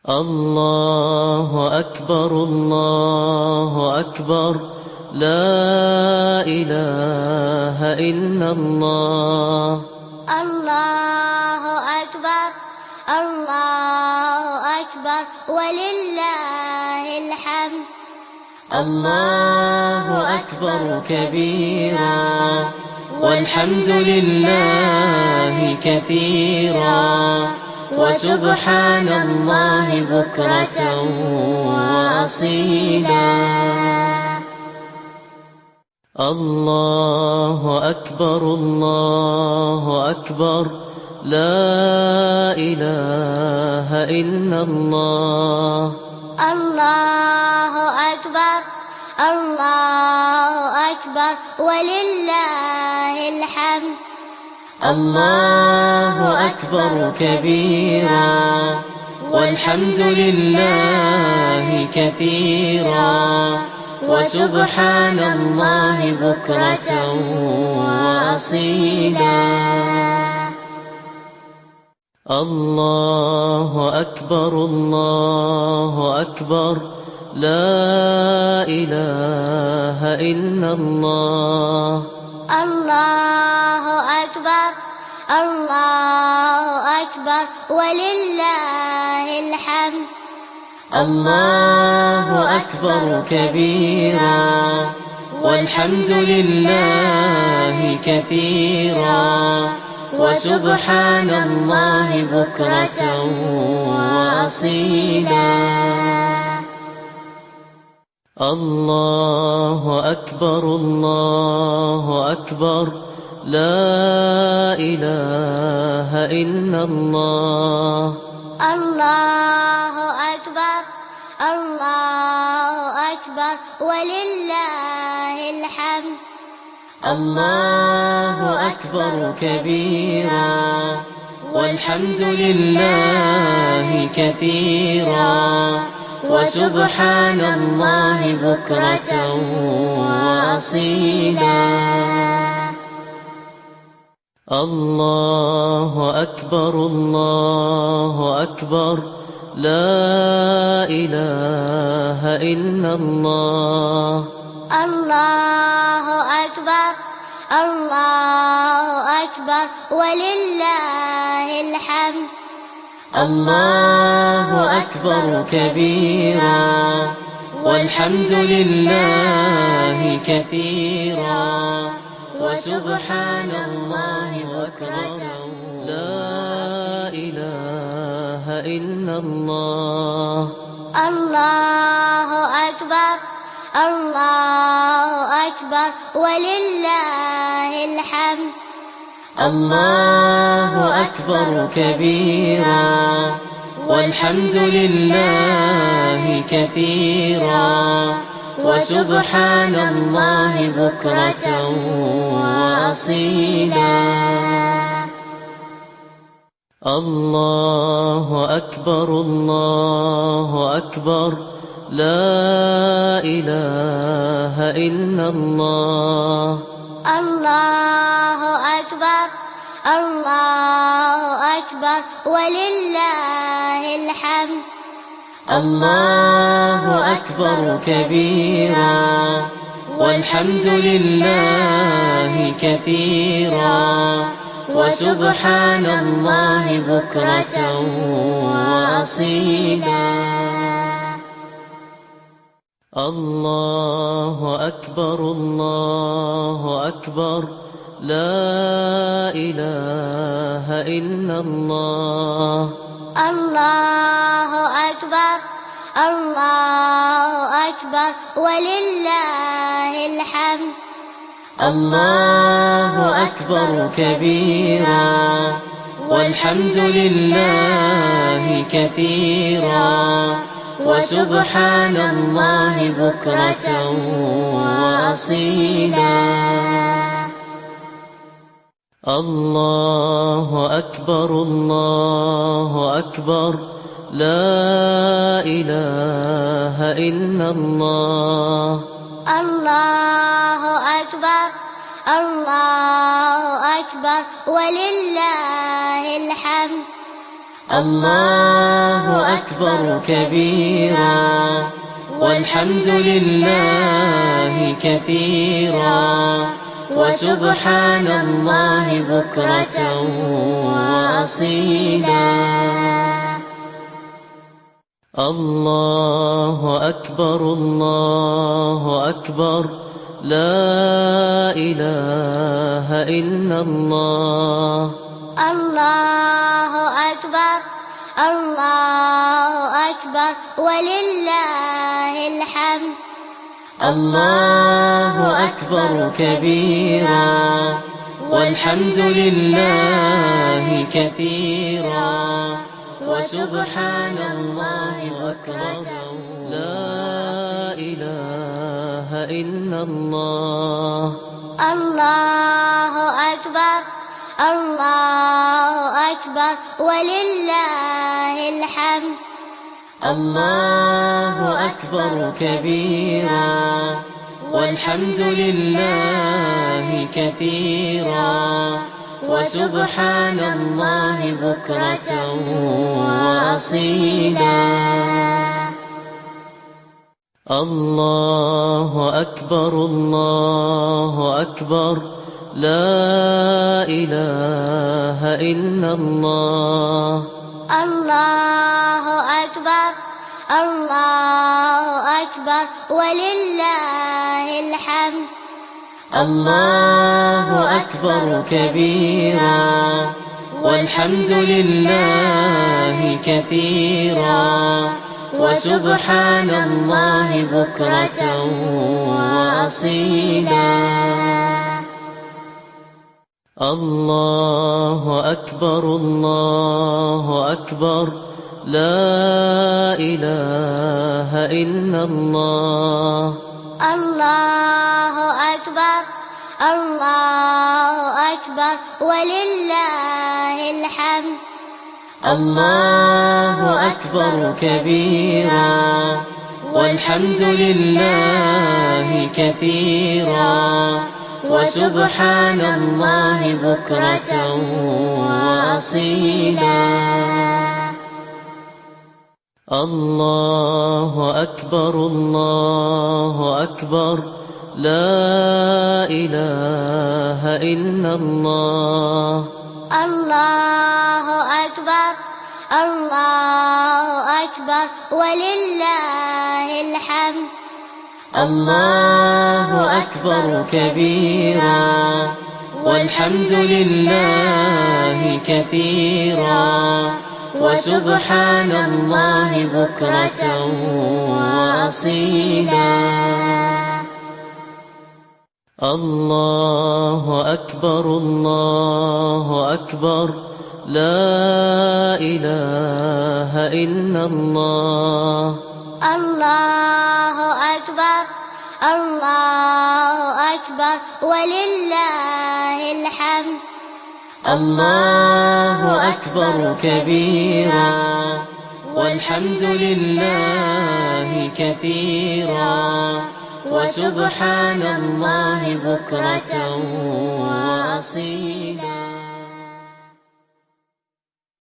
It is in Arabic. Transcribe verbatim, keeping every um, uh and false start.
الله أكبر الله أكبر لا إله إلا الله. الله أكبر الله أكبر ولله الحمد. الله أكبر كبيرا والحمد لله كثيرا وسبحان الله بكرة وأصيلا. الله أكبر الله أكبر لا إله إلا الله. الله أكبر الله أكبر ولله الحمد. الله أكبر كبيرا والحمد لله كثيرا وسبحان الله بكرة وأصيلا. الله أكبر الله أكبر لا إله إلا الله. الله أكبر الله أكبر ولله الحمد. الله أكبر كبيرا والحمد لله كثيرا وسبحان الله بكرة وأصيلا. الله أكبر الله أكبر لا إله إلا الله. الله أكبر الله أكبر ولله الحمد. الله أكبر كبيرا والحمد لله كثيرا وسبحان الله بكرة وأصيلا. الله أكبر الله أكبر لا إله إلا الله. الله أكبر الله أكبر ولله الحمد. الله أكبر كبيرا والحمد لله كثيرا وسبحان الله بكرة لا إله إلا الله. الله أكبر الله أكبر ولله الحمد. الله أكبر كبيرا والحمد لله كثيرا وسبحان الله بكرة وأصيلا. الله أكبر الله أكبر لا إله إلا الله. الله أكبر الله أكبر ولله الحمد. الله أكبر كبيرا والحمد لله كثيرا وسبحان الله بكرة وأصيلا. الله أكبر الله أكبر لا إله إلا الله. الله أكبر الله أكبر ولله الحمد. الله أكبر كبيرا والحمد لله كثيرا وسبحان الله بكرة وأصيلا. الله أكبر الله أكبر لا إله إلا الله. الله أكبر الله أكبر ولله الحمد. الله الله أكبر كبيرا والحمد لله كثيرا وسبحان الله بكرة وأصيلا الله أكبر الله أكبر لا إله إلا الله الله أكبر الله أكبر ولله الحمد الله أكبر كبيرا والحمد لله كثيرا وسبحان الله بكرة لا إله إلا الله الله أكبر الله أكبر ولله الحمد الله أكبر كبيرا والحمد لله كثيرا وسبحان الله بكرة وأصيلا الله أكبر الله أكبر لا إله إلا الله الله أكبر الله أكبر ولله الحمد الله أكبر كبيرا والحمد لله كثيرا وسبحان الله بكرة وأصيلا الله أكبر الله أكبر لا إله إلا الله الله أكبر الله أكبر ولله الحمد الله أكبر كبيرا والحمد لله كثيرا وسبحان الله بكرة وأصيلا الله أكبر الله أكبر لا إله إلا الله الله أكبر الله أكبر ولله الحمد الله أكبر كبيرا والحمد لله كثيرا وسبحان الله بكرة وأصيلا الله أكبر الله أكبر لا إله إلا الله الله أكبر الله أكبر ولله الحمد الله أكبر كبيرا والحمد لله كثيرا وسبحان الله بكرة وأصيلا